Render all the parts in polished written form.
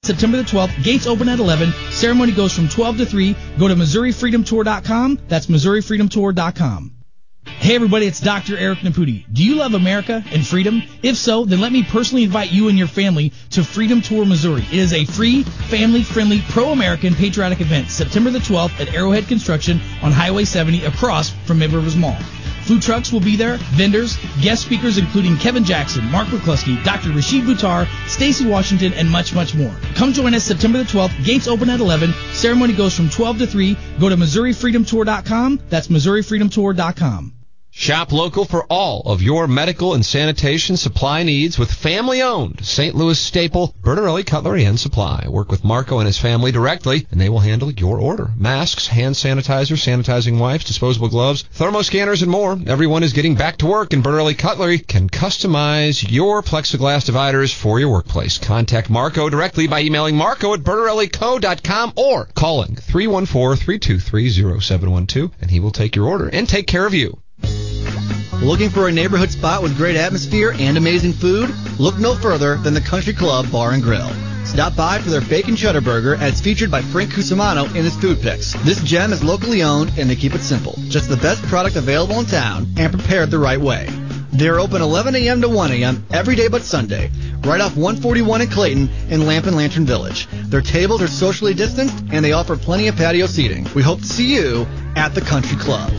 September the 12th. Gates open at 11. Ceremony goes from 12 to 3. Go to MissouriFreedomTour.com. That's MissouriFreedomTour.com. Hey everybody, it's Dr. Eric Naputi. Do you love America and freedom? If so, then let me personally invite you and your family to Freedom Tour Missouri. It is a free, family-friendly, pro-American patriotic event, September the 12th at Arrowhead Construction on Highway 70 across from Mid-Rivers Mall. Food trucks will be there, vendors, guest speakers including Kevin Jackson, Mark McCluskey, Dr. Rashid Buttar, Stacey Washington, and much, much more. Come join us September the 12th. Gates open at 11. Ceremony goes from 12 to 3. Go to MissouriFreedomTour.com. That's MissouriFreedomTour.com. Shop local for all of your medical and sanitation supply needs with family-owned St. Louis staple Bertarelli Cutlery and Supply. Work with Marco and his family directly, and they will handle your order. Masks, hand sanitizer, sanitizing wipes, disposable gloves, thermoscanners, and more. Everyone is getting back to work, and Bertarelli Cutlery can customize your plexiglass dividers for your workplace. Contact Marco directly by emailing marco@bertarellico.com or calling 314-323-0712, and he will take your order and take care of you. Looking for a neighborhood spot with great atmosphere and amazing food? Look no further than the Country Club Bar and Grill. Stop by for their bacon cheddar burger, as featured by Frank Cusimano in his food picks. This gem is locally owned, and they keep it simple. Just the best product available in town and prepared the right way. They're open 11 a.m. to 1 a.m. every day but Sunday, right off 141 in Clayton in Lamp and Lantern Village. Their tables are socially distanced, and they offer plenty of patio seating. We hope to see you at the Country Club.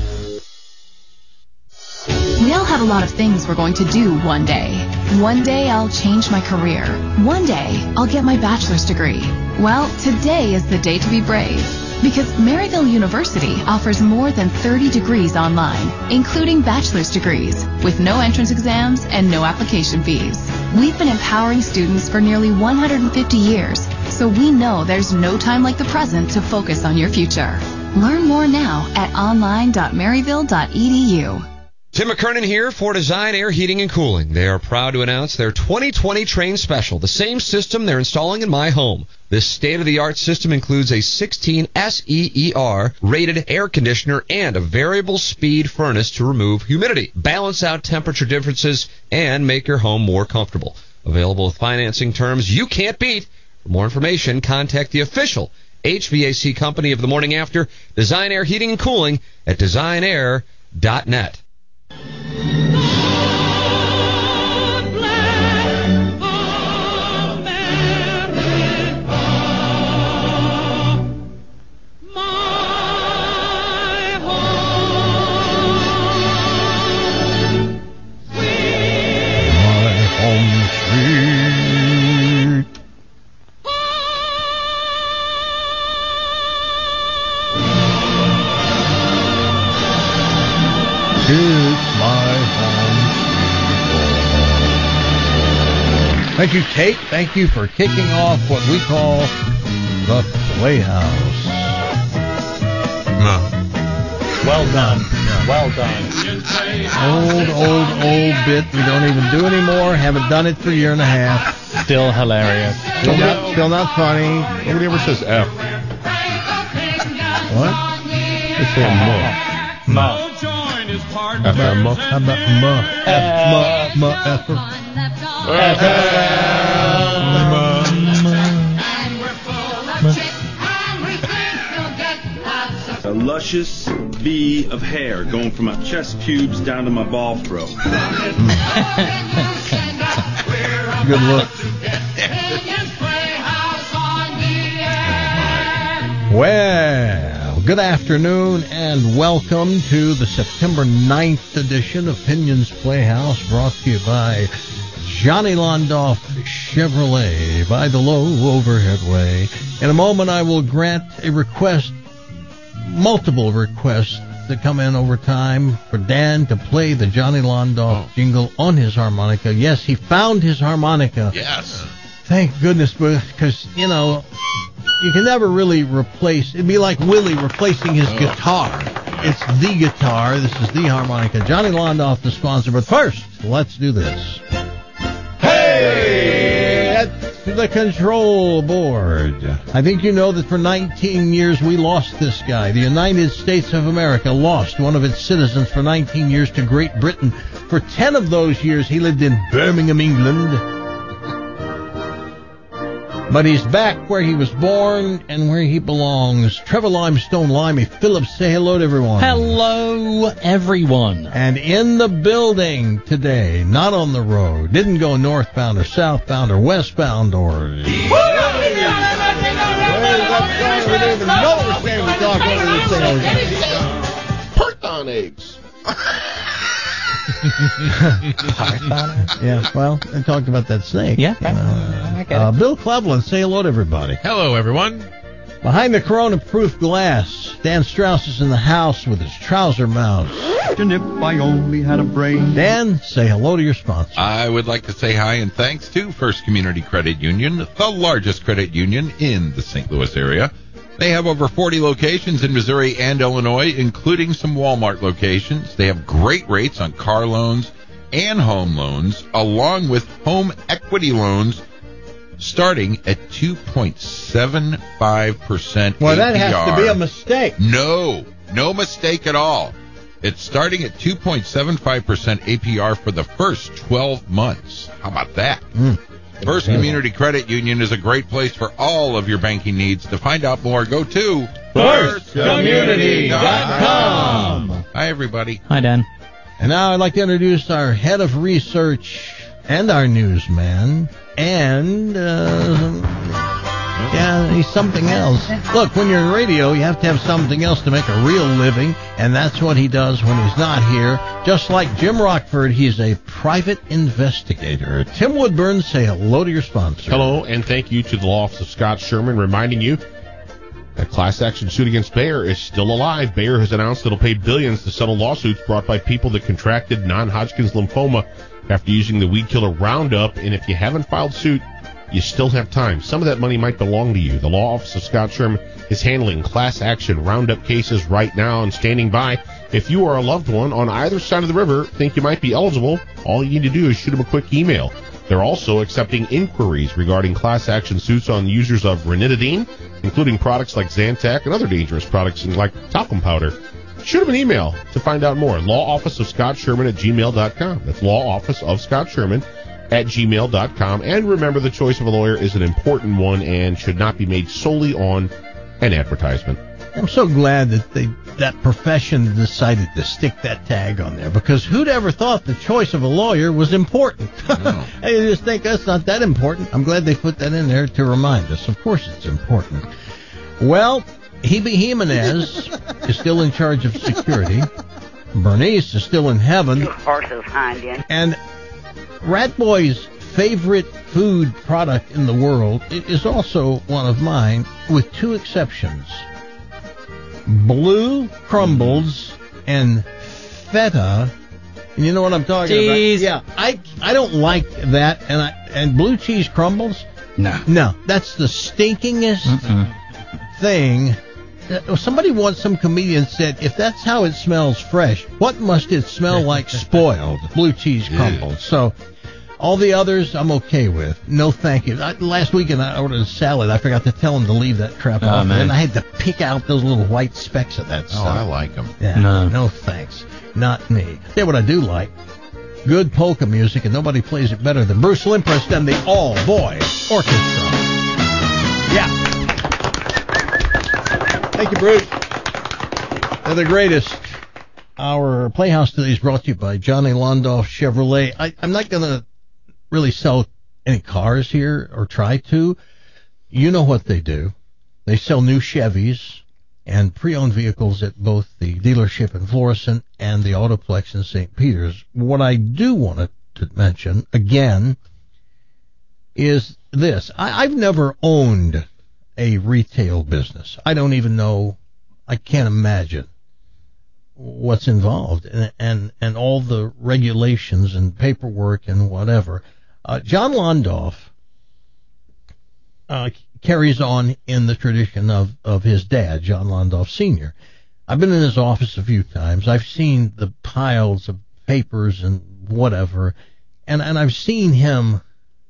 We all have a lot of things we're going to do one day. One day I'll change my career. One day I'll get my bachelor's degree. Well, today is the day to be brave, because Maryville University offers more than 30 degrees online, including bachelor's degrees, with no entrance exams and no application fees. We've been empowering students for nearly 150 years, so we know there's no time like the present to focus on your future. Learn more now at online.maryville.edu. Tim McKernan here for Design Air Heating and Cooling. They are proud to announce their 2020 Train Special, the same system they're installing in my home. This state-of-the-art system includes a 16 SEER rated air conditioner and a variable speed furnace to remove humidity, balance out temperature differences, and make your home more comfortable. Available with financing terms you can't beat. For more information, contact the official HVAC company of the morning after, Design Air Heating and Cooling, at designair.net. Thank you, Kate. Thank you for kicking off what we call the Playhouse. Well done. Well done. Old bit we don't even do anymore. Haven't done it for a year and a half. Still hilarious. Still not funny. Nobody ever says F. What? They say Mo. How about A luscious V of hair going from my chest pubes down to my ball throat. Good look. Well, good afternoon and welcome to the September 9th edition of Pinion's Playhouse, brought to you by Johnny Londoff Chevrolet by the low overhead way. In a moment, I will grant a request, multiple requests that come in over time, for Dan to play the Johnny Londoff jingle on his harmonica. Yes, he found his harmonica. Yes. Thank goodness, because, you know, you can never really replace, it'd be like Willie replacing his guitar. It's the guitar. This is the harmonica. Johnny Londoff, the sponsor. But first, let's do this. Hey! At the control board. I think you know that for 19 years we lost this guy. The United States of America lost one of its citizens for 19 years to Great Britain. For 10 of those years he lived in Birmingham, England. But he's back where he was born and where he belongs. Trevor Limestone Limey Phillips, say hello to everyone. Hello, everyone. And in the building today, not on the road, didn't go northbound or southbound or westbound or... Python eggs. Yeah, well, I talked about that snake. Yeah, I get it. Bill Cleveland, say hello to everybody. Hello, everyone. Behind the Corona-proof glass, Dan Strauss is in the house with his trouser mouse. And if I only had a brain. Dan, say hello to your sponsor. I would like to say hi and thanks to First Community Credit Union, the largest credit union in the St. Louis area. They have over 40 locations in Missouri and Illinois, including some Walmart locations. They have great rates on car loans and home loans, along with home equity loans starting at 2.75% Well, that APR. has to be a mistake. No mistake at all. It's starting at 2.75% APR for the first 12 months. How about that? First Community Credit Union is a great place for all of your banking needs. To find out more, go to firstcommunity.com. Hi, everybody. Hi, Dan. And now I'd like to introduce our head of research and our newsman. And, he's something else. Look, when you're in radio, you have to have something else to make a real living, and that's what he does when he's not here. Just like Jim Rockford, he's a private investigator. Tim Woodburn, say hello to your sponsor. Hello, and thank you to the Law Office of Scott Sherman, reminding you that class action suit against Bayer is still alive. Bayer has announced it'll pay billions to settle lawsuits brought by people that contracted non-Hodgkin's lymphoma after using the weed killer Roundup, and if you haven't filed suit, you still have time. Some of that money might belong to you. The Law Office of Scott Sherman is handling class action Roundup cases right now and standing by. If you or a loved one on either side of the river think you might be eligible, all you need to do is shoot them a quick email. They're also accepting inquiries regarding class action suits on users of ranitidine, including products like Zantac and other dangerous products like talcum powder. Shoot them an email to find out more. Law Office of Scott Sherman at gmail.com. That's Law Office of Scott Sherman at gmail.com. And remember, the choice of a lawyer is an important one and should not be made solely on an advertisement. I'm so glad that that profession decided to stick that tag on there, because who'd ever thought the choice of a lawyer was important? I just think that's not that important. I'm glad they put that in there to remind us. Of course it's important. Well, Hebe Jimenez is still in charge of security. Bernice is still in heaven. And Rat Boy's favorite food product in the world is also one of mine, with two exceptions. Blue crumbles and feta. And you know what I'm talking Cheese. about? Yeah, I don't like that. And blue cheese crumbles? No, that's the stinkingest thing. Some comedian said, if that's how it smells fresh, what must it smell like spoiled? Blue cheese crumbles. So all the others I'm okay with. No thank you. Last weekend I ordered a salad. I forgot to tell him to leave that crap off. Man. And I had to pick out those little white specks of that stuff. Oh, I like them. Yeah, no thanks. Not me. Tell you what I do like. Good polka music, and nobody plays it better than Bruce Limprest and the All Boy Orchestra. Yeah. Thank you, Bruce. They're the greatest. Our Playhouse today is brought to you by Johnny Londoff Chevrolet. I'm not going to really sell any cars here or try to. You know what they do. They sell new Chevys and pre-owned vehicles at both the dealership in Florissant and the Autoplex in St. Peters. What I do want to mention, again, is this. I've never owned a retail business. I don't even know, I can't imagine what's involved and all the regulations and paperwork and whatever. John Londoff carries on in the tradition of his dad, John Londoff Sr. I've been in his office a few times. I've seen the piles of papers and whatever, and I've seen him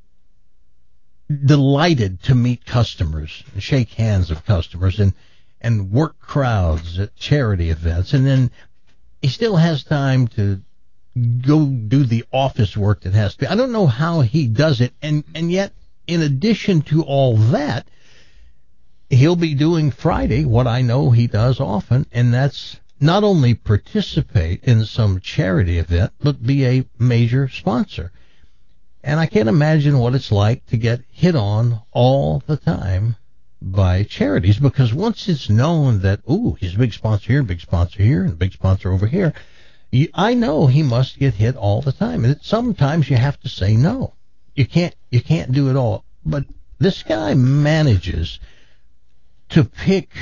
delighted to meet customers and shake hands of customers and work crowds at charity events. And then he still has time to go do the office work that has to be. I don't know how he does it, and yet in addition to all that, he'll be doing Friday what I know he does often, and that's not only participate in some charity event, but be a major sponsor. And I can't imagine what it's like to get hit on all the time by charities, because once it's known that, ooh, he's a big sponsor here, and a big sponsor over here, I know he must get hit all the time. And sometimes you have to say no. You can't do it all. But this guy manages to pick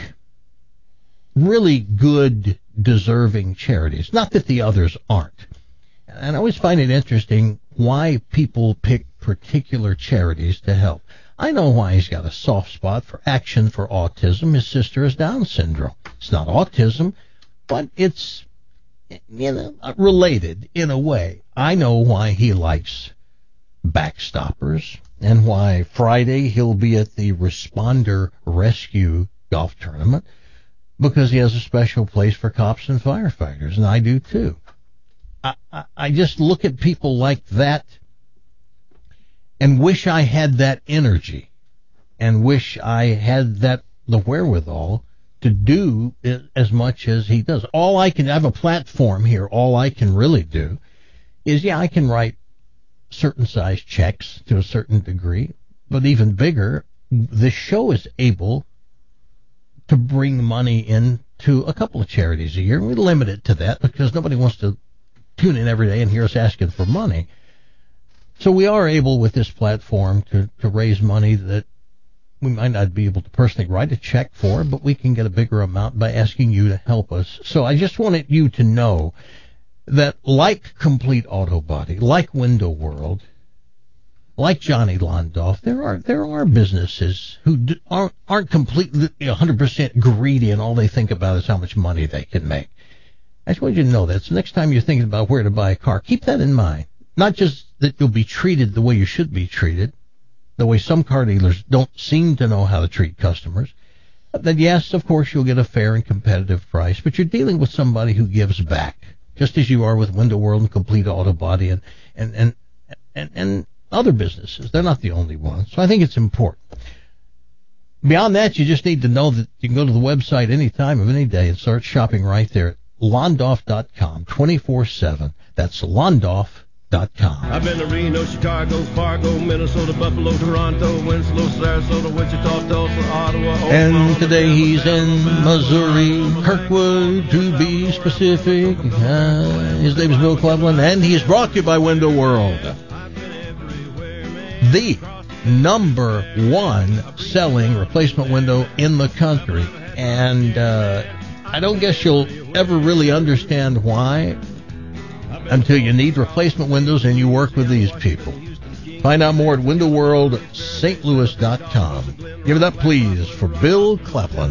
really good, deserving charities. Not that the others aren't. And I always find it interesting why people pick particular charities to help. I know why he's got a soft spot for Action for Autism. His sister has Down syndrome. It's not autism, but it's, related in a way. I know why he likes Backstoppers and why Friday he'll be at the Responder Rescue Golf Tournament, because he has a special place for cops and firefighters, and I do too. I just look at people like that and wish I had that energy and wish I had the wherewithal to do as much as he does. I have a platform here. All I can really do is, I can write certain size checks to a certain degree, but even bigger, the show is able to bring money in to a couple of charities a year. We limit it to that because nobody wants to tune in every day and hear us asking for money. So we are able with this platform to raise money that we might not be able to personally write a check for, but we can get a bigger amount by asking you to help us. So I just wanted you to know that, like Complete Auto Body, like Window World, like Johnny Londoff, there are businesses who aren't completely 100% greedy, and all they think about is how much money they can make. I just want you to know that. So next time you're thinking about where to buy a car, keep that in mind. Not just that you'll be treated the way you should be treated, the way some car dealers don't seem to know how to treat customers, then yes, of course, you'll get a fair and competitive price, but you're dealing with somebody who gives back, just as you are with Window World and Complete Auto Body and other businesses. They're not the only ones. So I think it's important. Beyond that, you just need to know that you can go to the website any time of any day and start shopping right there at Londoff.com, 24/7. That's Londoff.com. I've been to Reno, Chicago, Fargo, Minnesota, Buffalo, Toronto, Winslow, Sarasota, Wichita, Tulsa, Ottawa, and today he's in Missouri, Kirkwood, to be specific. His name is Bill Cleveland, and he's brought to you by Window World, the number one selling replacement window in the country. And I don't guess you'll ever really understand why until you need replacement windows and you work with these people. Find out more at windowworldstlouis.com. Give it up, please, for Bill Cleveland.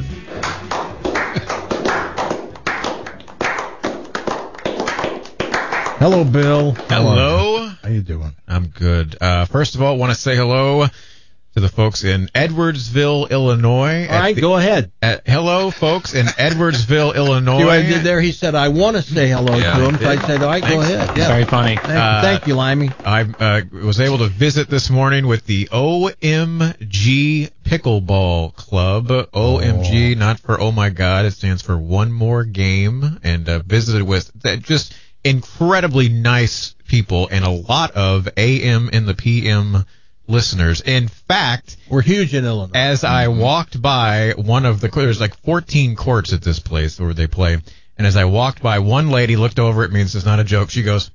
Hello, Bill. Hello. How you doing? I'm good. First of all, I want to say hello to the folks in Edwardsville, Illinois. All right, go ahead. Hello, folks in Edwardsville, Illinois. See what I did there? He said, I want to say hello to him. So I said, all right, go ahead. Yeah. Very funny. Thank you, Limey. I was able to visit this morning with the OMG Pickleball Club. OMG, not for oh my God. It stands for one more game. And visited with just incredibly nice people and a lot of AM and the PM listeners. In fact, we're huge in Illinois. As I walked by one of there's like 14 courts at this place where they play, and as I walked by, one lady looked over at me, and it's not a joke. She goes,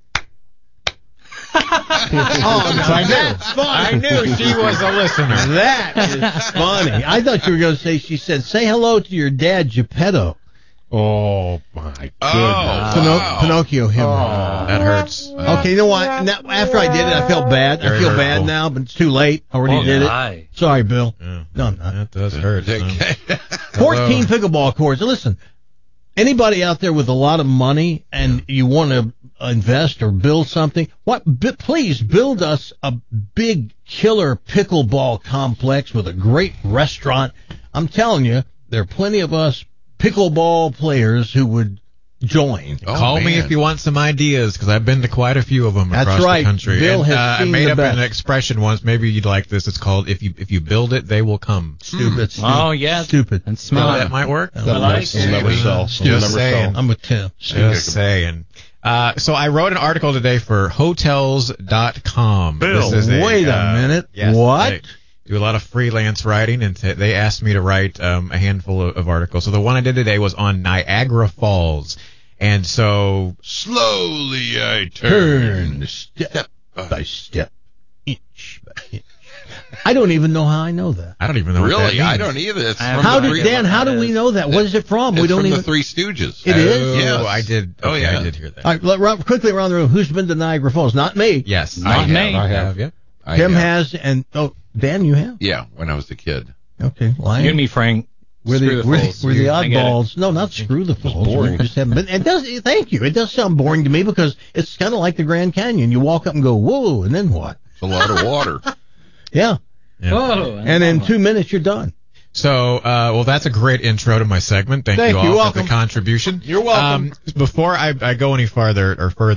"Oh, no, that's funny. I knew she was a listener." That is funny. I thought you were going to say, she said, "Say hello to your dad, Geppetto." Oh, my goodness. Pinocchio him. That hurts. Okay, you know what? Now, after I did it, I felt bad. I feel bad now, but it's too late. I already did it. Sorry, Bill. Yeah. No, I'm not. That does hurt. 14 pickleball courts. Listen, anybody out there with a lot of money and you want to invest or build something, please build us a big killer pickleball complex with a great restaurant. I'm telling you, there are plenty of us pickleball players who would join. Call me if you want some ideas, because I've been to quite a few of them That's across right. the country. Bill And, has I seen made the up best. an expression once. Maybe you'd like this. It's called "If you build it, they will come." Stupid. Oh, yeah. Stupid. And So smart. that might work. I like It'll never it. sell. Just It'll never saying. sell. I'm with Tim. Just saying. So I wrote an article today for Hotels.com. Bill, This is wait a minute. Yes, What? I do a lot of freelance writing, and they asked me to write a handful of articles. So the one I did today was on Niagara Falls. And so slowly I turn step by step, inch by inch. I don't even know how I know that. I don't even know what that Really? means. I don't either. It's How do we know that? What is it from? It's We don't from even. the Three Stooges. It is? Yes. I did. Oh, Okay, yeah. I did hear that. All right, quickly around the room. Who's been to Niagara Falls? Not me. Yes. Not me. I have. Yeah. I Tim have. has, and Dan, you have. Yeah, when I was a kid. Okay, You and me, Frank. We're Screw the falls. we're the I get it. oddballs. No, not screw the falls. boring. We just haven't been. It does. Thank you. It does sound boring to me because it's kind of like the Grand Canyon. You walk up and go, whoa, and then what? It's a lot of water. Yeah. Yeah. Whoa. And in 2 minutes, you're done. So, well, that's a great intro to my segment. Thank you all You're for welcome. the contribution. You're welcome. Before I go any further,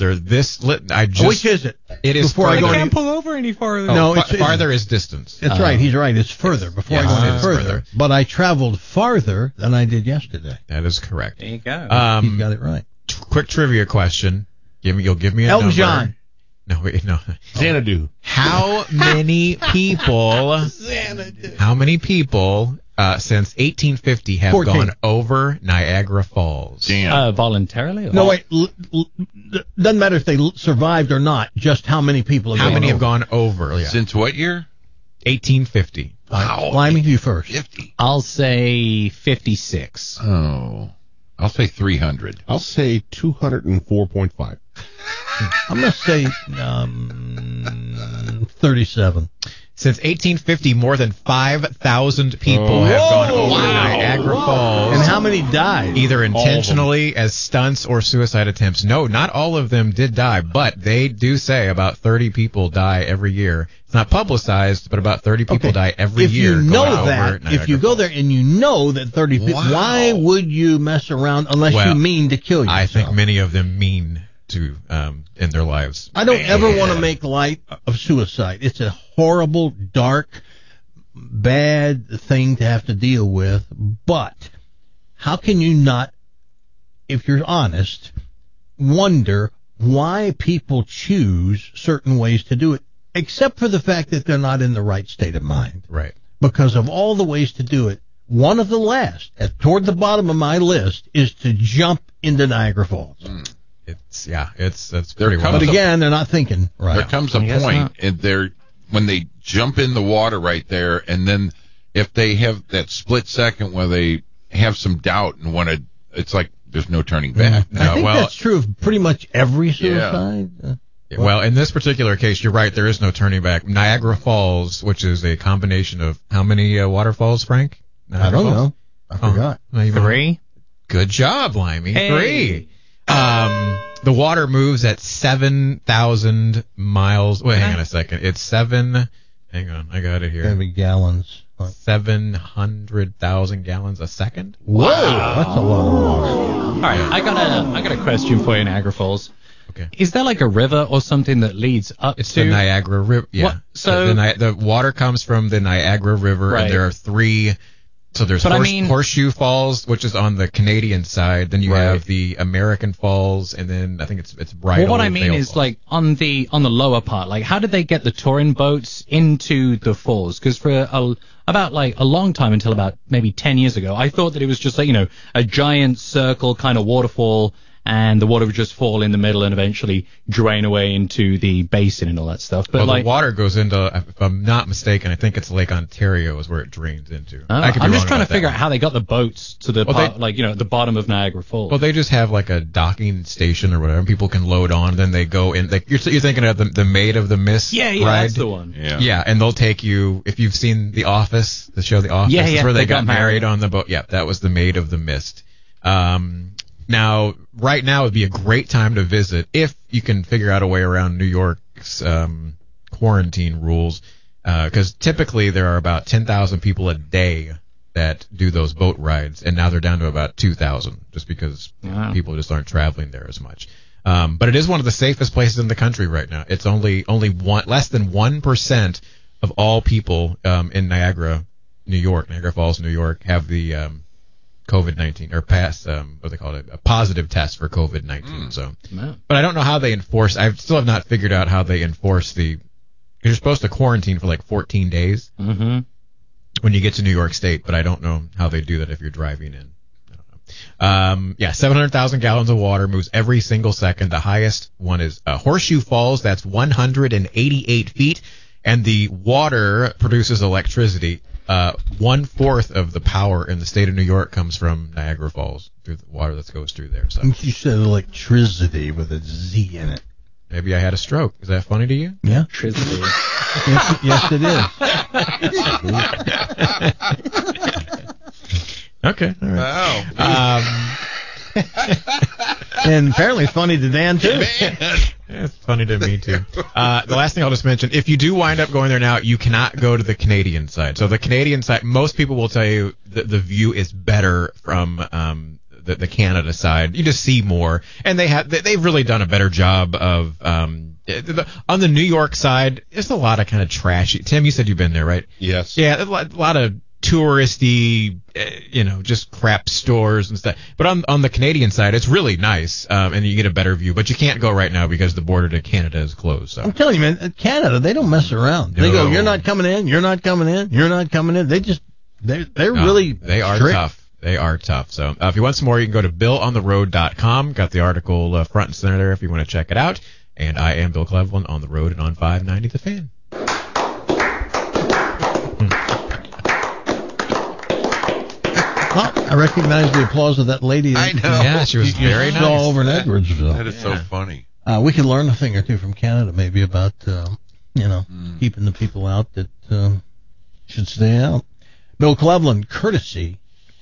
I just Which is it? It is Before I further. go I any- can't pull over any farther. No, fa- it's- farther is distance. That's right. He's right. It's further. Before yes, I go it any is further. further. But I traveled farther than I did yesterday. That is correct. There you go. He's got it right. Quick trivia question. You'll give me a Elton number. John. No, wait, no. Xanadu. How many people? How many people since 1850 have 14. gone over Niagara Falls? Damn. Voluntarily? No, wait. Doesn't matter if they survived or not. Just how many people have How gone many have over. gone over? Yeah. Since what year? 1850. Wow. Limey, you first. 50. I'll say 56. Oh. I'll say 300. I'll say 204.5. I'm going to say 37. Since 1850, more than 5,000 people Oh. have gone Whoa. over Wow. Niagara Falls. And how many died? Either of them. intentionally as stunts or suicide attempts. No, not all of them did die, but they do say about 30 people die every year. It's not publicized, but about 30 people die every if year. you know going over that, Niagara if you go Falls. there and you know that 30 people, Wow. why would you mess around unless Well, you mean to kill yourself? I think many of them mean to in their lives. I don't ever want to make light of suicide. It's a horrible, dark, bad thing to have to deal with. But how can you not, if you're honest, wonder why people choose certain ways to do it, except for the fact that they're not in the right state of mind. Right. Because of all the ways to do it, one of the last, toward the bottom of my list, is to jump into Niagara Falls. That's There pretty comes wild. But again, they're not thinking right. There comes a I guess point not. and when they jump in the water right there, and then if they have that split second where they have some doubt and want to, it's like there's no turning back. I think that's true of pretty much every suicide. Well, in this particular case, you're right. There is no turning back. Niagara Falls, which is a combination of how many waterfalls, Frank? I don't know. I forgot. Not even- 3? Good job, Limey. Hey. 3. The water moves at 7,000 miles. Wait, hang on a second. It's 7. Hang on, I got it here. Maybe gallons. 700,000 gallons a second. Whoa, that's a lot of water. All right, I got a question for you, Niagara Falls. Okay. Is there like a river or something that leads up It's to the Niagara River. Yeah. What? So- the water comes from the Niagara River, Right. and there are 3. So there's But I mean- Horseshoe Falls, which is on the Canadian side. Then you Right. have the American Falls, and then I think it's Bridal Well, what I mean Veil is Falls. like on the lower part, like how did they get the touring boats into the falls? Because for about like a long time, until about maybe 10 years ago, I thought that it was just like, a giant circle kind of waterfall, and the water would just fall in the middle and eventually drain away into the basin and all that stuff. But well, like, the water goes into, if I'm not mistaken, I think it's Lake Ontario is where it drains into. I could be I'm just wrong trying to about figure that out how they got the boats to the Well, part, they- the bottom of Niagara Falls. Well, they just have like a docking station or whatever, and people can load on. Then they go in. You're thinking of the Maid of the Mist yeah, ride? that's the one. Yeah, and they'll take you, if you've seen The Office, the show The Office, Yeah, is where they got married. married on the boat. Yeah, that was the Maid of the Mist. Now, right now would be a great time to visit if you can figure out a way around New York's quarantine rules, because typically there are about 10,000 people a day that do those boat rides, and now they're down to about 2,000 just because people just aren't traveling there as much. But it is one of the safest places in the country right now. It's only less than 1% of all people in Niagara Falls, New York, have the COVID-19 or pass what they call it, a positive test for COVID-19. So, but I don't know how they enforce. I still have not figured out how they enforce you're supposed to quarantine for like 14 days when you get to New York State, but I don't know how they do that if you're driving in. I don't know. 700,000 gallons of water moves every single second. The highest one is Horseshoe Falls. That's 188 feet, and the water produces electricity. 1/4 of the power in the state of New York comes from Niagara Falls through the water that goes through there. So you said electricity with a Z in it. Maybe I had a stroke. Is that funny to you? Yeah. Electricity. yes, it is. Okay. All right. Wow. And apparently it's funny to Dan, too. It's funny to me, too. The last thing I'll just mention, if you do wind up going there now, you cannot go to the Canadian side. So the Canadian side, most people will tell you that the view is better from the Canada side. You just see more. And they've really done a better job of on the New York side, there's a lot of kind of trashy. Tim, you said you've been there, right? Yes. Yeah, a lot of touristy, just crap stores and stuff. But on the Canadian side, it's really nice, and you get a better view. But you can't go right now because the border to Canada is closed. So. I'm telling you, man, Canada, they don't mess around. They go, you're not coming in, you're not coming in, you're not coming in. They're really they are strict. tough. They are tough. So if you want some more, you can go to BillOnTheRoad.com. Got the article front and center there if you want to check it out. And I am Bill Cleveland on the road and on 590 The Fan. Well, I recognize the applause of that lady. I know. Yeah, she was very nice. All over in Edwardsville. That is so funny. We can learn a thing or two from Canada, maybe about keeping the people out that should stay out. Bill Cleveland, courtesy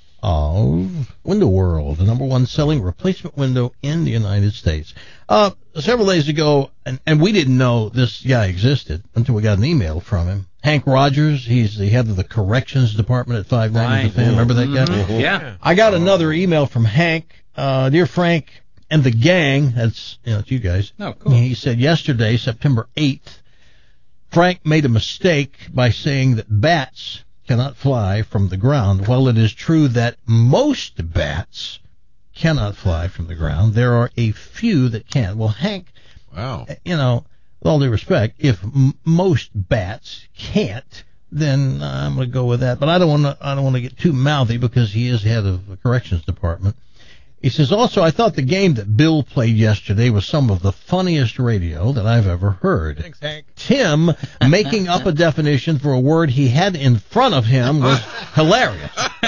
of Window World, the number one selling replacement window in the United States. Several days ago, and we didn't know this guy existed until we got an email from him. Hank Rogers, he's the head of the corrections department at 590 The Fan. Remember that guy? Mm-hmm. Yeah. I got another email from Hank. Dear Frank and the gang, that's it's you guys. Oh, cool. He said yesterday, September 8th, Frank made a mistake by saying that bats cannot fly from the ground. While it is true that most bats cannot fly from the ground, there are a few that can. Well, Hank, wow. With all due respect, if most bats can't, then I'm going to go with that. But I don't want to get too mouthy because he is head of the corrections department. He says, also, I thought the game that Bill played yesterday was some of the funniest radio that I've ever heard. Thanks, Hank. Tim making up a definition for a word he had in front of him was hilarious.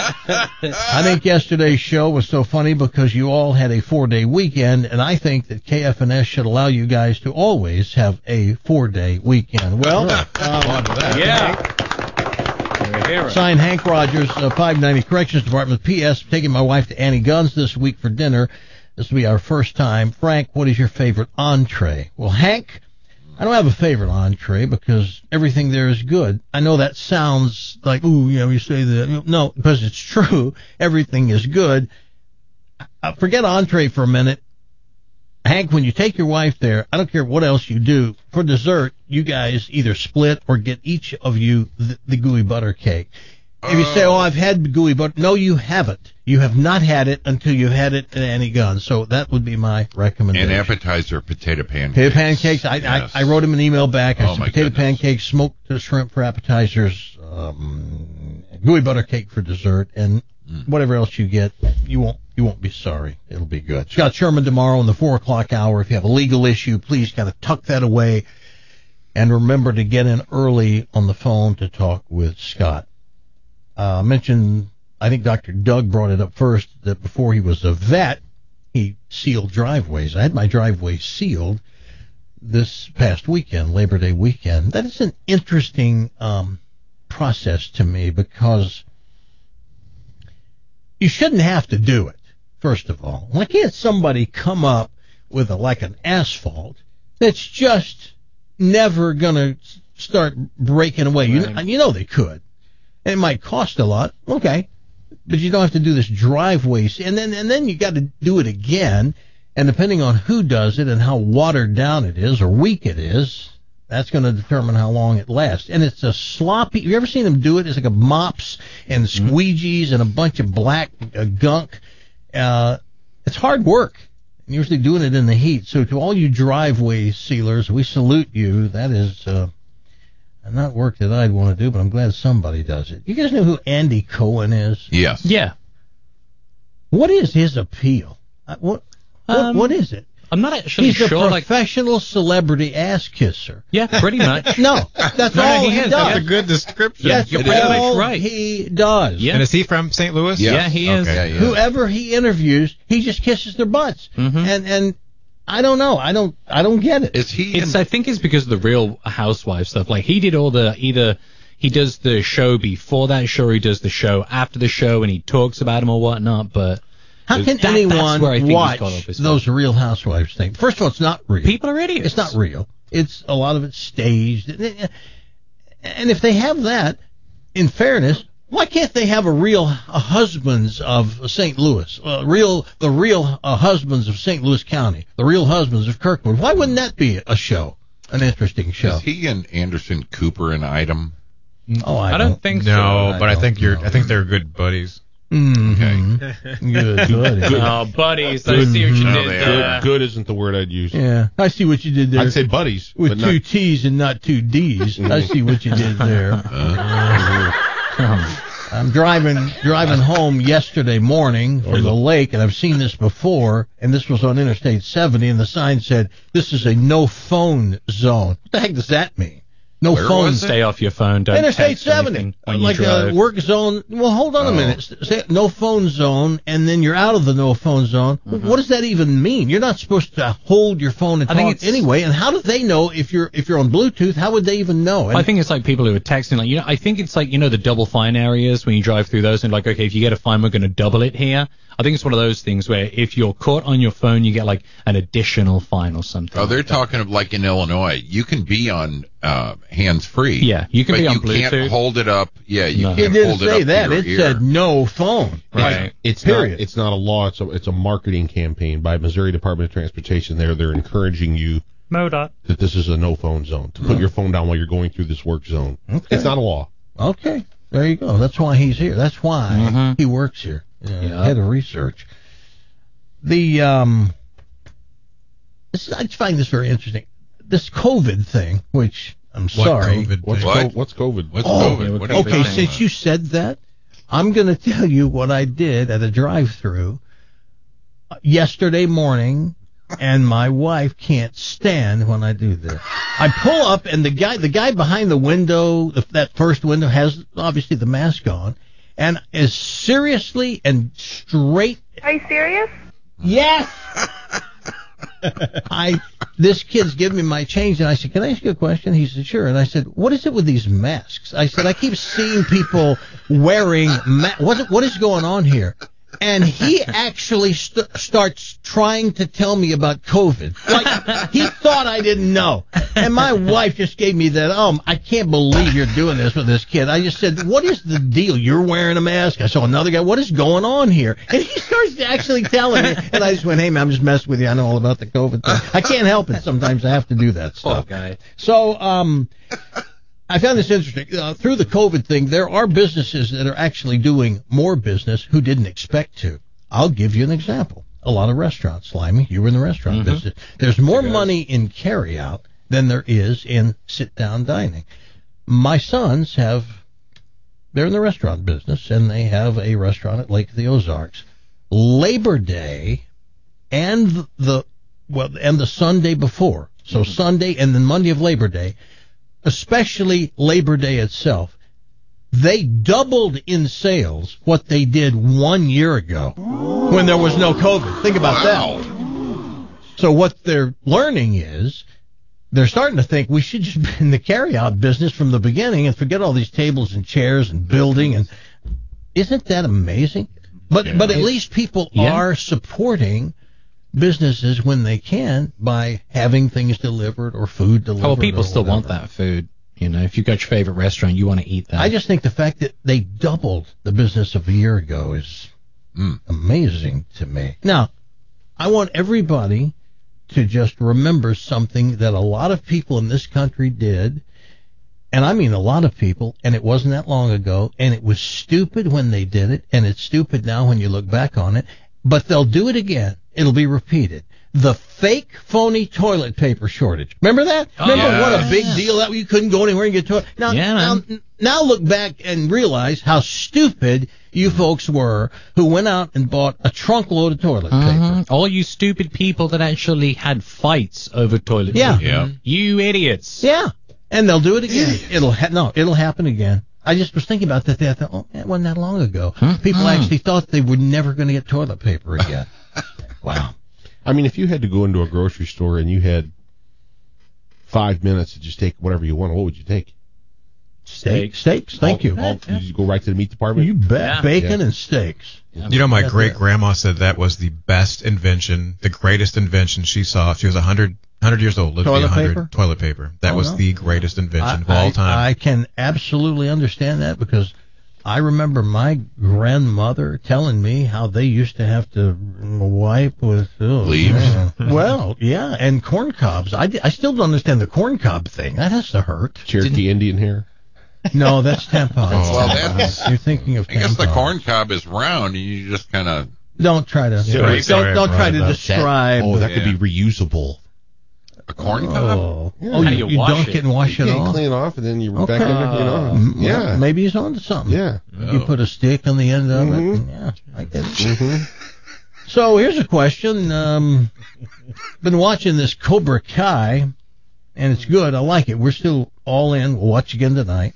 I think yesterday's show was so funny because you all had a 4-day weekend, and I think that KFNS should allow you guys to always have a 4-day weekend. Well, Yeah. Signed, Hank Rogers, 590 Corrections Department. P.S. Taking my wife to Annie Gunn's this week for dinner. This will be our first time. Frank, what is your favorite entree? Well, Hank, I don't have a favorite entree because everything there is good. I know that sounds like, you say that. No, because it's true. Everything is good. Forget entree for a minute. Hank, when you take your wife there, I don't care what else you do. For dessert, you guys either split or get each of you the gooey butter cake. If you say, I've had gooey butter, no, you haven't. You have not had it until you've had it at Annie Gunn's. So that would be my recommendation. And appetizer potato pancakes. Potato pancakes. Yes. I wrote him an email back. I said potato goodness. pancakes, smoked shrimp for appetizers, gooey butter cake for dessert, and whatever else you get, you won't be sorry. It'll be good. Scott Sherman tomorrow in the 4 o'clock hour. If you have a legal issue, please kind of tuck that away. And remember to get in early on the phone to talk with Scott. Mentioned, I think Dr. Doug brought it up first, that before he was a vet, he sealed driveways. I had my driveway sealed this past weekend, Labor Day weekend. That is an interesting process to me because you shouldn't have to do it, first of all. Why can't somebody come up with an asphalt that's just never going to start breaking away? Right. You know they could. It might cost a lot. Okay. but you don't have to do this driveway. And then you got to do it again. And depending on who does it and how watered down it is or weak it is, that's going to determine how long it lasts. And it's a sloppy. You ever seen them do it? It's like a mops and squeegees and a bunch of black gunk. It's hard work. Usually doing it in the heat. So to all you driveway sealers, we salute you. That is not work that I'd want to do, but I'm glad somebody does it. You guys know who Andy Cohen is? Yes. Yeah. What is his appeal? What is it? I'm not actually He's sure. a professional celebrity ass kisser. Yeah, pretty much. No, that's all he does. That's a good description. That's You're pretty much all right. he does. Yeah. And is he from St. Louis? Yeah, he is. Okay. Whoever he interviews, he just kisses their butts. And I don't know. I don't get it. Is he? I think it's because of the Real Housewives stuff. Like, he did all the either he does the show before that show or he does the show after the show and he talks about him or whatnot, but how can anyone watch those Real Housewives things? First of all, it's not real. People are idiots. It's not real. It's a lot of it's staged. And if they have that, in fairness, why can't they have a Real Husbands of St. Louis? The Real Husbands of St. Louis County, the Real Husbands of Kirkwood. Why wouldn't that be a show, an interesting show? Is he and Anderson Cooper an item? Oh, I don't think so. No, but I think they're good buddies. Okay. Good. Oh, buddies. I see what you did there. Good isn't the word I'd use. Yeah, I see what you did there. I'd say buddies. With two T's and not two D's. I see what you did there. I'm driving home yesterday morning from the lake, and I've seen this before, and this was on Interstate 70, and the sign said, "This is a no-phone zone." What the heck does that mean? No phone. Stay off your phone. Don't Interstate text 70, when like you drive. a work zone. Well, hold on a minute. Say no phone zone, and then you're out of the no phone zone. What does that even mean? You're not supposed to hold your phone and talk anyway. And how do they know if you're on Bluetooth? How would they even know? And I think it's like people who are texting. Like, I think it's like, the double fine areas when you drive through those, and like, okay, if you get a fine, we're going to double it here. I think it's one of those things where if you're caught on your phone, you get like an additional fine or something. Oh, they're talking of like in Illinois. You can be on hands-free. Yeah, you can be on Bluetooth. But you can't hold it up. Yeah, you can't it didn't hold it say up that. to your It ear. said no phone. Right. It's not a law. It's a marketing campaign by Missouri Department of Transportation. They're encouraging you MoDOT that this is a no phone zone, to put your phone down while you're going through this work zone. Okay. It's not a law. Okay, there you go. That's why he's here. That's why he works here. Head of research. I just find this very interesting. This COVID thing, which I'm sorry. What's COVID? What's COVID? Okay, since you said that, I'm going to tell you what I did at a drive-thru yesterday morning, and my wife can't stand when I do this. I pull up, and the guy behind the window, that first window, has obviously the mask on, and is seriously and straight. Are you serious? Yes. This kid's giving me my change, and I said, "Can I ask you a question?" He said, "Sure." And I said, "What is it with these masks?" I said, "I keep seeing people wearing what is going on here?" And he actually starts trying to tell me about COVID. Like, he thought I didn't know. And my wife just gave me that, I can't believe you're doing this with this kid. I just said, "What is the deal? You're wearing a mask." I saw another guy. What is going on here? And he starts actually telling me. And I just went, "Hey, man, I'm just messing with you. I know all about the COVID thing." I can't help it. Sometimes I have to do that stuff. Okay. So, I found this interesting. Through the COVID thing, there are businesses that are actually doing more business who didn't expect to. I'll give you an example. A lot of restaurants, Slimy, you were in the restaurant business. There's more money in carryout than there is in sit-down dining. My sons they're in the restaurant business, and they have a restaurant at Lake of the Ozarks. Labor Day and the Sunday before, so Sunday and then Monday of Labor Day, especially Labor Day itself, they doubled in sales what they did 1 year ago when there was no COVID. Think about that. So what they're learning is they're starting to think we should just be in the carry-out business from the beginning and forget all these tables and chairs and building. And isn't that amazing? But at least people are supporting businesses when they can by having things delivered or food delivered. Oh, people still want that food. You know, if you've got your favorite restaurant, you want to eat that. I just think the fact that they doubled the business of a year ago is amazing to me. Now, I want everybody to just remember something that a lot of people in this country did, and I mean a lot of people, and it wasn't that long ago, and it was stupid when they did it, and it's stupid now when you look back on it, but they'll do it again. It'll be repeated. The fake, phony toilet paper shortage. Remember that? Remember what a big deal that you couldn't go anywhere and get toilet. Now look back and realize how stupid you folks were who went out and bought a trunk load of toilet paper. All you stupid people that actually had fights over toilet paper. Yeah. You idiots. Yeah. And they'll do it again. It'll happen again. I just was thinking about that. I thought, it wasn't that long ago. People actually thought they were never going to get toilet paper again. Wow. I mean, if you had to go into a grocery store and you had 5 minutes to just take whatever you want, what would you take? Steaks. Thank you. You go right to the meat department? You bet. Bacon and steaks. You know, my great-grandma said that was the best invention, the greatest invention she saw. She was 100 years old. Lived to be 100. Paper? Toilet paper. That was the greatest invention of all time. I can absolutely understand that because I remember my grandmother telling me how they used to have to wipe with leaves. Yeah. Well, yeah, and corn cobs. I still don't understand the corn cob thing. That has to hurt. Cherokee Indian hair? No, that's tampons. Well, that's. You're thinking of tampons. I guess the corn cob is round, and you just kind of. Don't try to. Don't try to describe. That could be reusable. A corn cob? You don't get and wash it off? Clean it off, and then you back in it, Yeah. Maybe he's onto something. Yeah. You put a stick on the end of it. Yeah, I get it. So here's a question. Been watching this Cobra Kai, and it's good. I like it. We're still all in. We'll watch again tonight.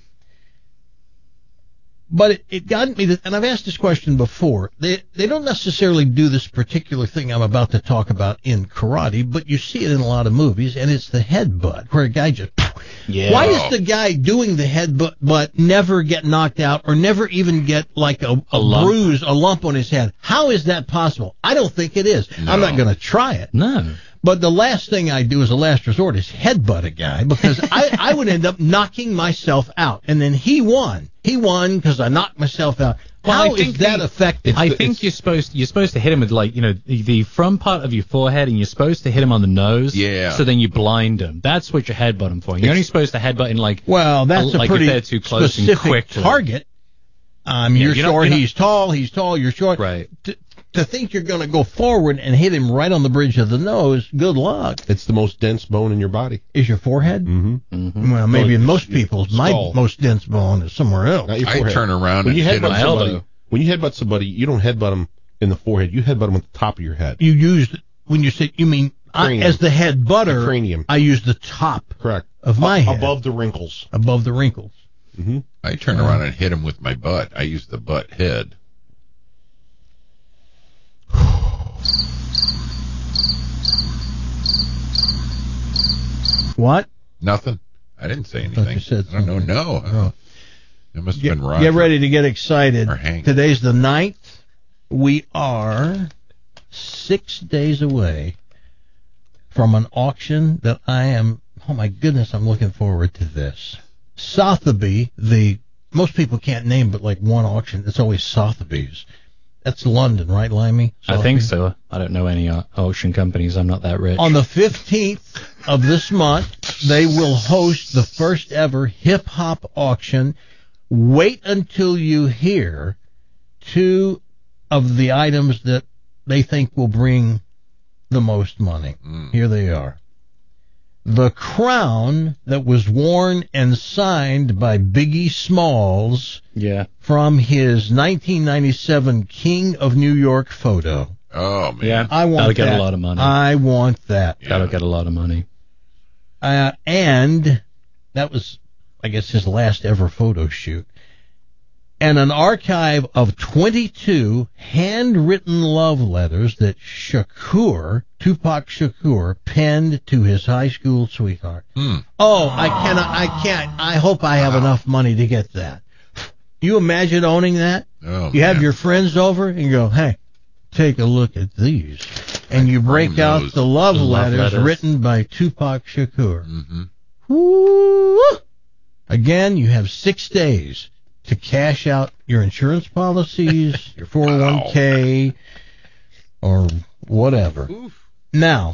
But it got me, and I've asked this question before. They don't necessarily do this particular thing I'm about to talk about in karate, but you see it in a lot of movies, and it's the headbutt, where a guy just... Yeah. Why does the guy doing the headbutt but never get knocked out or never even get like a bruise, a lump on his head? How is that possible? I don't think it is. No. I'm not going to try it. No. But the last thing I do as a last resort is headbutt a guy because I would end up knocking myself out. And then he won. He won because I knocked myself out. How is that effective? I think you're supposed to hit him with the front part of your forehead, and you're supposed to hit him on the nose. Yeah. So then you blind him. That's what you headbutt him for. You're only supposed to headbutt in that's a pretty if they're too close specific and quick target. You're short, he's tall, you're short. Right. To think you're going to go forward and hit him right on the bridge of the nose, good luck. It's the most dense bone in your body. Is your forehead? Mm-hmm. Well, maybe in most people's, my most dense bone is somewhere else. I turn around when and hit my elbow. When you headbutt somebody, you don't headbutt them in the forehead. You headbutt them at the top of your head. You mean as the head butter? The cranium. I use the top. Correct. Of my head. Above the wrinkles. Above the wrinkles. Mm-hmm. I turn around and hit him with my butt. I use the butt head. What? Nothing. I didn't say anything. You said I don't know. No. It must have been Roger. Get ready to get excited. Or Hank. Today's the 9th. We are 6 days away from an auction that oh my goodness, I'm looking forward to this. Sotheby, most people can't name but like one auction. It's always Sotheby's. That's London, right, Limey? I think so. I don't know any auction companies. I'm not that rich. On the 15th of this month, they will host the first ever hip-hop auction. Wait until you hear two of the items that they think will bring the most money. Here they are. The crown that was worn and signed by Biggie Smalls from his 1997 King of New York photo. Oh, man. Yeah, I want that'll that. Get a lot of money. I want that. Yeah. That'll get a lot of money. And that was, I guess, his last ever photo shoot. And an archive of 22 handwritten love letters that Tupac Shakur, penned to his high school sweetheart. Oh, I can't. I hope I have enough money to get that. You imagine owning that? Oh, you have your friends over and you go, hey, take a look at these. And you break out the love letters written by Tupac Shakur. Mm-hmm. Woo! Again, you have 6 days to cash out your insurance policies, your 401k, or whatever. Oof. Now,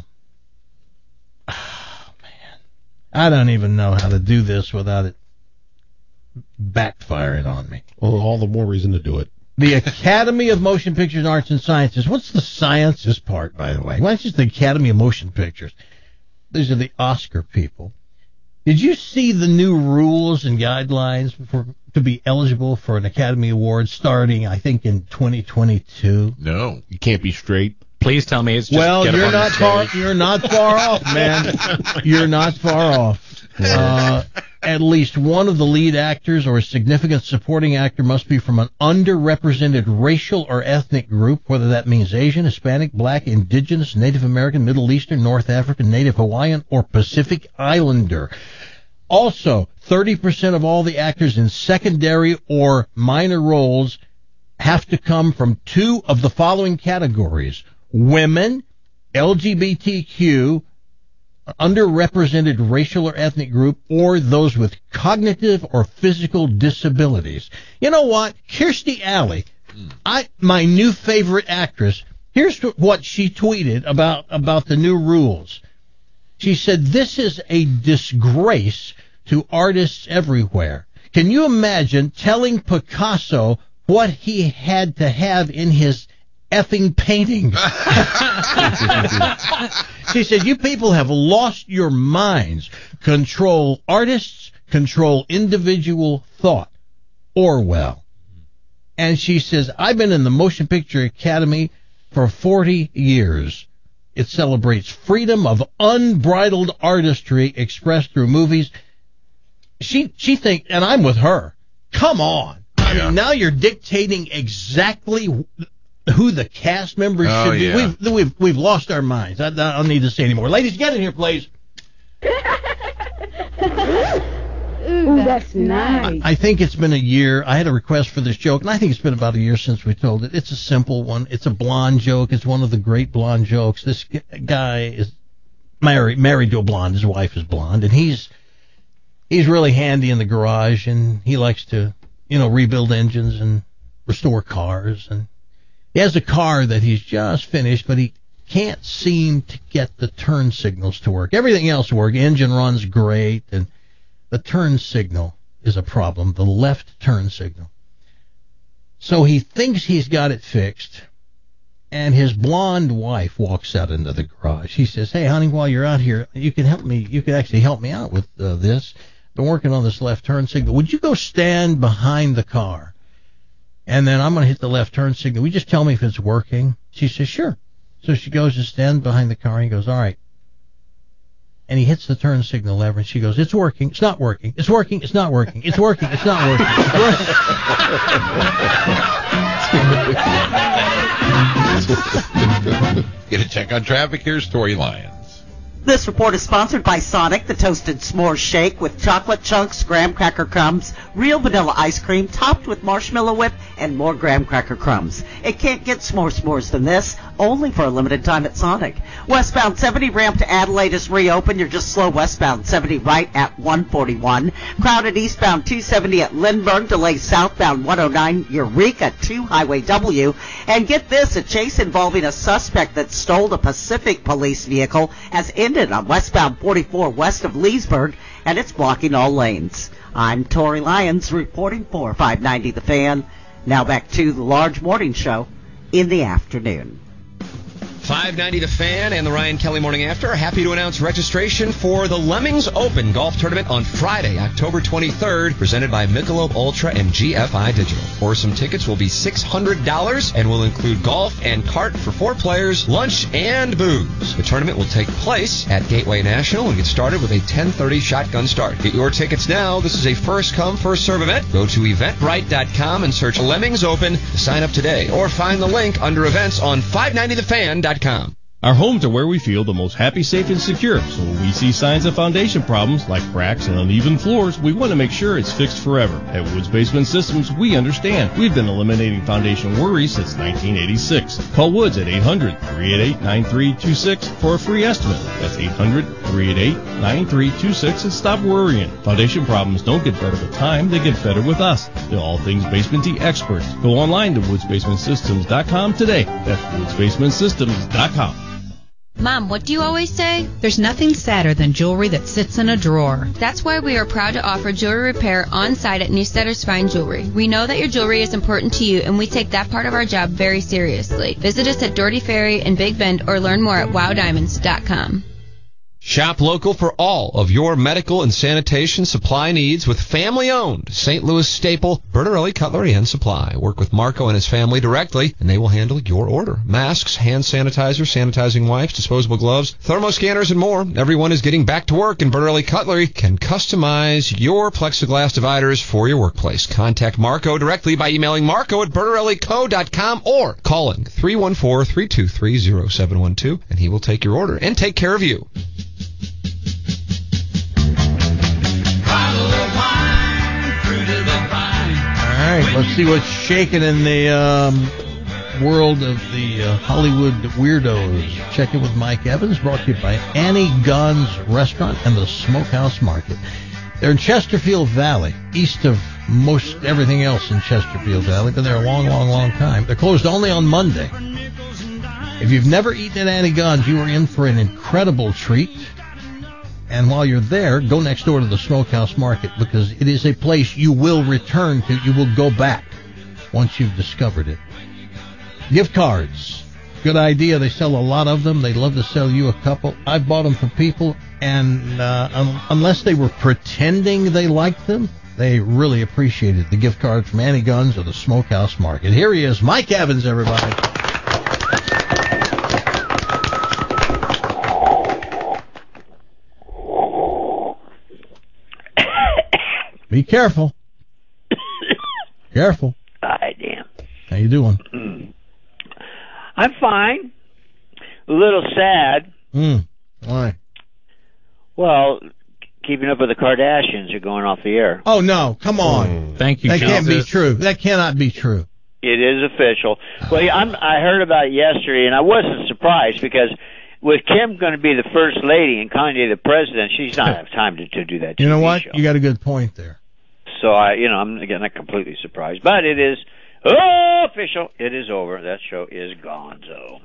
oh man, I don't even know how to do this without it backfiring on me. Well, all the more reason to do it. The Academy of Motion Pictures Arts and Sciences. What's the sciences part, by the way? Why is just the Academy of Motion Pictures? These are the Oscar people. Did you see the new rules and guidelines to be eligible for an Academy Award starting, I think, in 2022? No. You can't be straight. Please tell me it's just well, get you're up on not the far. stage. You're not far off, man. You're not far off. At least one of the lead actors or a significant supporting actor must be from an underrepresented racial or ethnic group, whether that means Asian, Hispanic, Black, Indigenous, Native American, Middle Eastern, North African, Native Hawaiian, or Pacific Islander. Also, 30% of all the actors in secondary or minor roles have to come from 2 of the following categories: women, LGBTQ, underrepresented racial or ethnic group, or those with cognitive or physical disabilities. You know what? Kirstie Alley, my new favorite actress, here's what she tweeted about the new rules. She said, "This is a disgrace to artists everywhere. Can you imagine telling Picasso what he had to have in his effing paintings?" She said, "You people have lost your minds. Control artists, control individual thought." Orwell. And she says, "I've been in the Motion Picture Academy for 40 years. It celebrates freedom of unbridled artistry expressed through movies." She thinks, and I'm with her, come on. I mean, now you're dictating exactly who the cast members should be. Yeah. We've lost our minds. I don't need to say anymore. Ladies, get in here, please. Ooh, that's nice. I think it's been a year. I had a request for this joke, and I think it's been about a year since we told it. It's a simple one. It's a blonde joke. It's one of the great blonde jokes. This guy is married to a blonde. His wife is blonde, and he's really handy in the garage, and he likes to, rebuild engines and restore cars. And he has a car that he's just finished, but he can't seem to get the turn signals to work. Everything else works. Engine runs great, and the turn signal is a problem, the left turn signal. So he thinks he's got it fixed, and his blonde wife walks out into the garage. He says, "Hey, honey, while you're out here, you can help me. You can actually help me out with this. Been working on this left turn signal. Would you go stand behind the car? And then I'm going to hit the left turn signal. Will you just tell me if it's working?" She says, "Sure." So she goes to stand behind the car, and he goes, "All right." And he hits the turn signal lever, and she goes, "It's working. It's not working. It's working. It's not working. It's working. It's not working." Get a check on traffic. Here's Tory Lyons. This report is sponsored by Sonic, the toasted s'more shake with chocolate chunks, graham cracker crumbs, real vanilla ice cream topped with marshmallow whip, and more graham cracker crumbs. It can't get s'mores than this, only for a limited time at Sonic. Westbound 70 ramp to Adelaide is reopened. You're just slow westbound 70 right at 141. Crowded eastbound 270 at Lindbergh. Delay southbound 109 Eureka to Highway W. And get this, a chase involving a suspect that stole a Pacific police vehicle has ended on westbound 44 west of Leesburg, and it's blocking all lanes. I'm Tory Lyons reporting for 590 The Fan. Now back to the large morning show in the afternoon. 590 The Fan and the Ryan Kelly Morning After are happy to announce registration for the Lemmings Open Golf Tournament on Friday, October 23rd, presented by Michelob Ultra and GFI Digital. Foursome tickets will be $600 and will include golf and cart for 4 players, lunch, and booze. The tournament will take place at Gateway National and get started with a 10:30 shotgun start. Get your tickets now. This is a first-come, first-serve event. Go to Eventbrite.com and search Lemmings Open to sign up today, or find the link under events on 590thefan.com. Our homes are where we feel the most happy, safe, and secure. So when we see signs of foundation problems like cracks and uneven floors, we want to make sure it's fixed forever. At Woods Basement Systems, we understand. We've been eliminating foundation worries since 1986. Call Woods at 800-388-9326 for a free estimate. That's 800-388-9326 and stop worrying. Foundation problems don't get better with time, they get better with us. They're all things basement-y experts. Go online to woodsbasementsystems.com today. That's woodsbasementsystems.com. Mom, what do you always say? There's nothing sadder than jewelry that sits in a drawer. That's why we are proud to offer jewelry repair on site at Newstetter's Fine Jewelry. We know that your jewelry is important to you, and we take that part of our job very seriously. Visit us at Doherty Ferry and Big Bend or learn more at wowdiamonds.com. Shop local for all of your medical and sanitation supply needs with family-owned St. Louis staple Bertarelli Cutlery and Supply. Work with Marco and his family directly, and they will handle your order. Masks, hand sanitizer, sanitizing wipes, disposable gloves, thermoscanners, and more. Everyone is getting back to work, and Bertarelli Cutlery can customize your plexiglass dividers for your workplace. Contact Marco directly by emailing marco@bertarellico.com or calling 314-323-0712, and he will take your order and take care of you. All right, let's see what's shaking in the world of the Hollywood weirdos. Check in with Mike Evans, brought to you by Annie Gunn's Restaurant and the Smokehouse Market. They're in Chesterfield Valley, east of most everything else in Chesterfield Valley. Been there a long, long, long time. They're closed only on Monday. If you've never eaten at Annie Gunn's, you are in for an incredible treat. And while you're there, go next door to the Smokehouse Market, because it is a place you will return to. You will go back once you've discovered it. Gift cards. Good idea. They sell a lot of them. They'd love to sell you a couple. I've bought them for people, and unless they were pretending they liked them, they really appreciated the gift card from Annie Gunn's or the Smokehouse Market. Here he is, Mike Evans, everybody. Be careful. Careful. Damn. How you doing? I'm fine. A little sad. Why? Well, keeping up with the Kardashians are going off the air. Oh, no. Come on. Thank you, That Jesus. can't be true. That cannot be true. It is official. Well, yeah, I heard about it yesterday, and I wasn't surprised because with Kim going to be the first lady and Kanye the president, she's not have time to do that. You know TV what? show. You got a good point there. So I'm again not completely surprised, but it is official. It is over. That show is gonzo.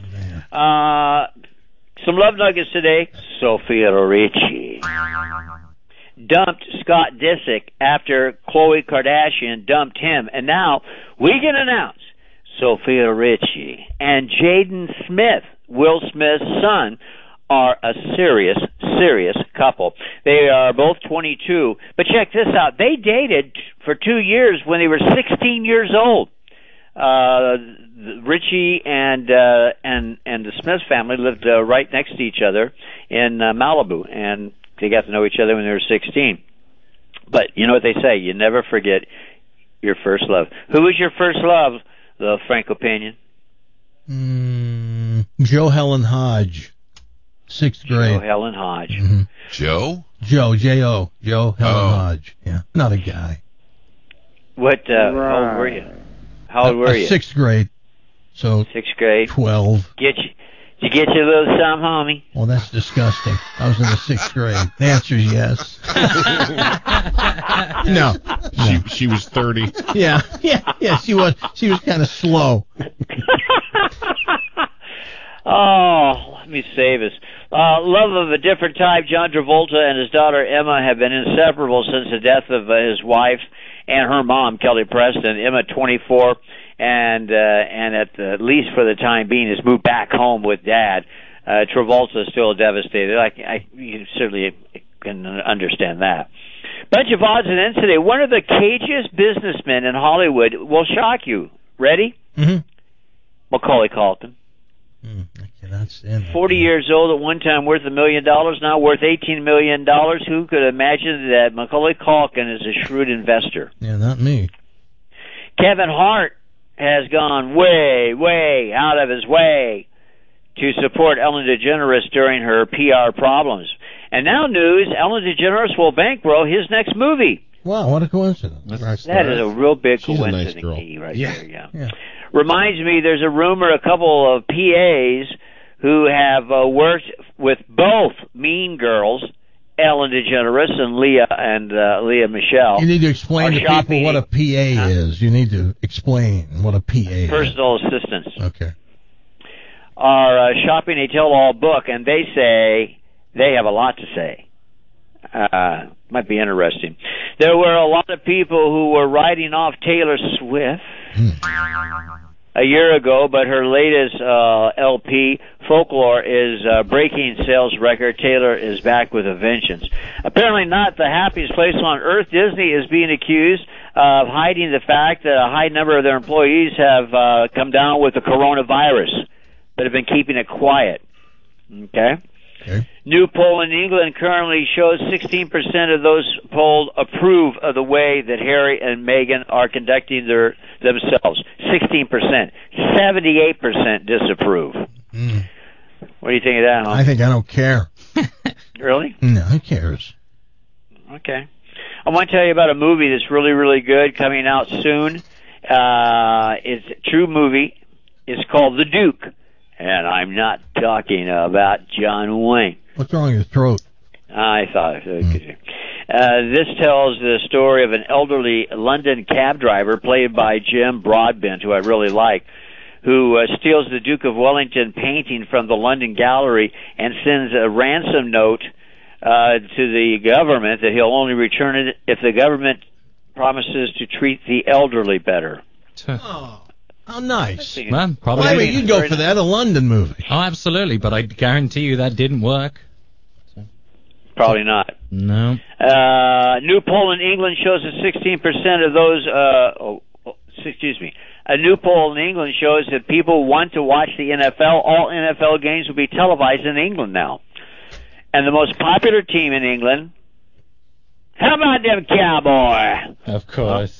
Some love nuggets today. Sophia Richie dumped Scott Disick after Khloe Kardashian dumped him, and now we can announce Sophia Richie and Jaden Smith, Will Smith's son, are a serious couple. They are both 22. But check this out. They dated for 2 years when they were 16 years old. Richie and the Smith family lived right next to each other in Malibu, and they got to know each other when they were 16. But you know what they say, you never forget your first love. Who was your first love, the Franco Pinion? Joe Helen Hodge, 6th grade. Joe Helen Hodge. Mm-hmm. Joe? Joe, J-O, Joe Helen Hodge. Yeah, not a guy. What, how old were you? How old were you? 6th grade. So 6th grade. 12. Did you get your little something, homie? Well, that's disgusting. I was in the 6th grade. The answer is yes. No. She was 30. Yeah. She was kind of slow. Oh, let me save us. Love of a different type. John Travolta and his daughter Emma have been inseparable since the death of his wife and her mom, Kelly Preston. Emma, 24, and at least for the time being, has moved back home with Dad. Travolta is still devastated. You certainly can understand that. Bunch of odds and ends today. One of the cagiest businessmen in Hollywood will shock you. Ready? Mm-hmm. Macaulay Culkin. I cannot stand that. 40 years old, at one time worth $1 million, now worth $18 million. Who could imagine that Macaulay Culkin is a shrewd investor? Yeah, not me. Kevin Hart has gone way, way out of his way to support Ellen DeGeneres during her PR problems. And now news, Ellen DeGeneres will bankroll his next movie. Wow, what a coincidence. That is a real big She's coincidence a nice girl. there, Yeah. Reminds me, there's a rumor, a couple of PAs who have worked with both Mean Girls, Ellen DeGeneres and Leah Michelle. You need to explain to people what a PA is. You need to explain what a PA is. Personal assistants. Okay. Are shopping a tell-all book, and they say they have a lot to say. Might be interesting. There were a lot of people who were writing off Taylor Swift a year ago, but her latest LP, Folklore, is breaking sales record. Taylor is back with a vengeance. Apparently not the happiest place on earth. Disney is being accused of hiding the fact that a high number of their employees have come down with the coronavirus, but have been keeping it quiet. Okay. New poll in England currently shows 16% of those polled approve of the way that Harry and Meghan are conducting themselves. 16%. 78% disapprove. What do you think of that, huh? I think I don't care. Really? No, who cares? Okay. I want to tell you about a movie that's really, really good coming out soon. It's a true movie. It's called The Duke. And I'm not talking about John Wayne. What's wrong with your throat? I thought this tells the story of an elderly London cab driver played by Jim Broadbent, who I really like, who steals the Duke of Wellington painting from the London Gallery and sends a ransom note to the government that he'll only return it if the government promises to treat the elderly better. How nice. Man, probably. Well, I mean, you'd go for that, a London movie. Oh, absolutely, but I guarantee you that didn't work. Probably not. No. New poll in England shows that 16% of those, a new poll in England shows that people want to watch the NFL. All NFL games will be televised in England now. And the most popular team in England, how about them Cowboys? Of course.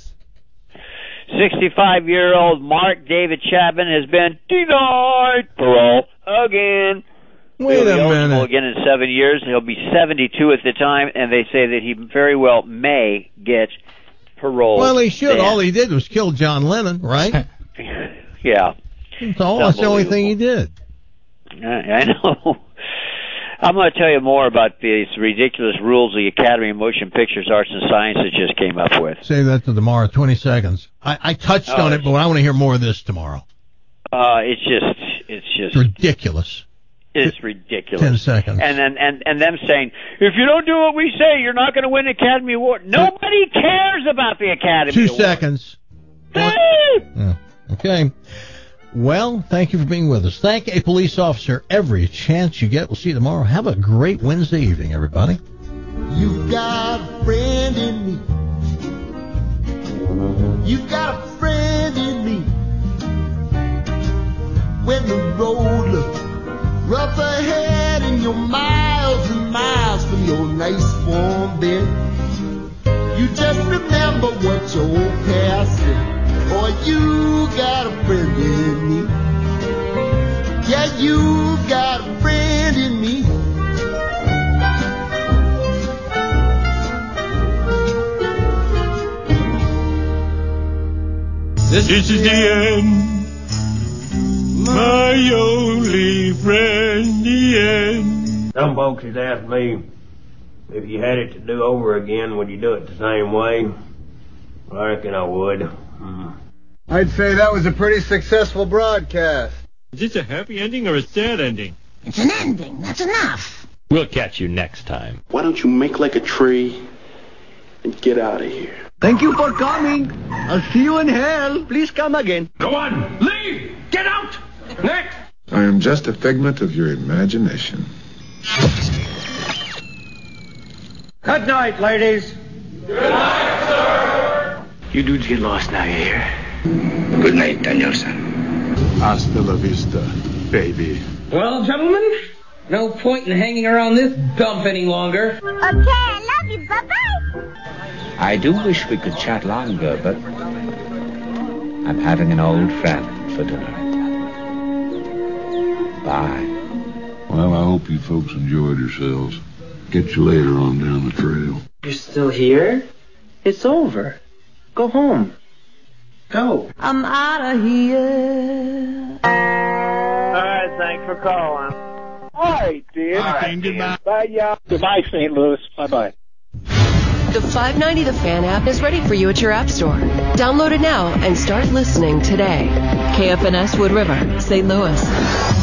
65-year-old Mark David Chapman has been denied parole again. Wait a minute. Again in 7 years. He'll be 72 at the time, and they say that he very well may get parole. Well, he should. then. All he did was kill John Lennon, right? Yeah. That's the only thing he did. I know. I'm going to tell you more about these ridiculous rules the Academy of Motion Pictures Arts and Sciences just came up with. Save that to tomorrow, 20 seconds. I touched on it, but I want to hear more of this tomorrow. It's just ridiculous. It's ridiculous. 10 seconds. And them saying, if you don't do what we say, you're not going to win the Academy Award. Nobody cares about the Academy 2 Award. seconds. Yeah. Okay. Well, thank you for being with us. Thank a police officer every chance you get. We'll see you tomorrow. Have a great Wednesday evening, everybody. You got a friend in me. You got a friend in me. When the road looks rough ahead and you're miles and miles from your nice warm bed, you just remember what your old past said. Boy, you got a friend in me. Yeah, you got a friend in me. This is the end, my only friend, the end. Some folks has asked me, if you had it to do over again, would you do it the same way? I reckon I would. I'd say that was a pretty successful broadcast. Is this a happy ending or a sad ending? It's an ending. That's enough. We'll catch you next time. Why don't you make like a tree and get out of here? Thank you for coming. I'll see you in hell. Please come again. Go on, leave! Get out! Next! I am just a figment of your imagination. Good night, ladies. Good night, sir! You dudes get lost now, you hear? Good night, Danielson. Hasta la vista, baby. Well, gentlemen, no point in hanging around this dump any longer. Okay, I love you. Bye-bye. I do wish we could chat longer, but I'm having an old friend for dinner. Bye. Well, I hope you folks enjoyed yourselves. Catch you later on down the trail. You're still here? It's over. Go home. Go. I'm out of here. All right, thanks for calling. All right, dear. All right, goodbye. Bye, y'all. Goodbye, St. Louis. Bye-bye. The 590 The Fan app is ready for you at your app store. Download it now and start listening today. KFNS Wood River, St. Louis.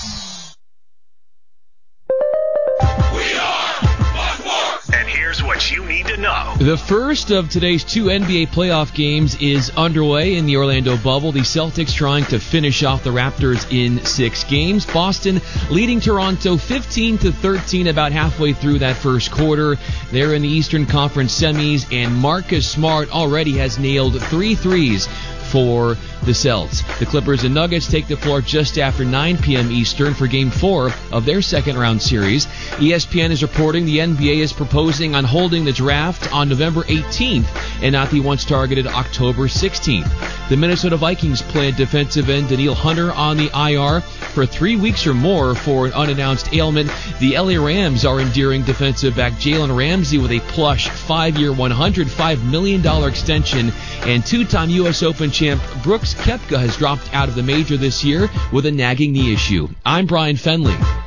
And here's what you need to know. The first of today's two NBA playoff games is underway in the Orlando bubble. The Celtics trying to finish off the Raptors in 6 games. Boston leading Toronto 15-13 about halfway through that first quarter. They're in the Eastern Conference semis, and Marcus Smart already has nailed 3 threes for the Celts. The Clippers and Nuggets take the floor just after 9 p.m. Eastern for Game 4 of their second-round series. ESPN is reporting the NBA is proposing on holding the draft on November 18th and not the once-targeted October 16th. The Minnesota Vikings planned defensive end Danielle Hunter on the IR for 3 weeks or more for an unannounced ailment. The LA Rams are endearing defensive back Jalen Ramsey with a plush 5-year, $105 million extension, and two-time U.S. Open champ Brooks Koepka has dropped out of the major this year with a nagging knee issue. I'm Brian Fenley.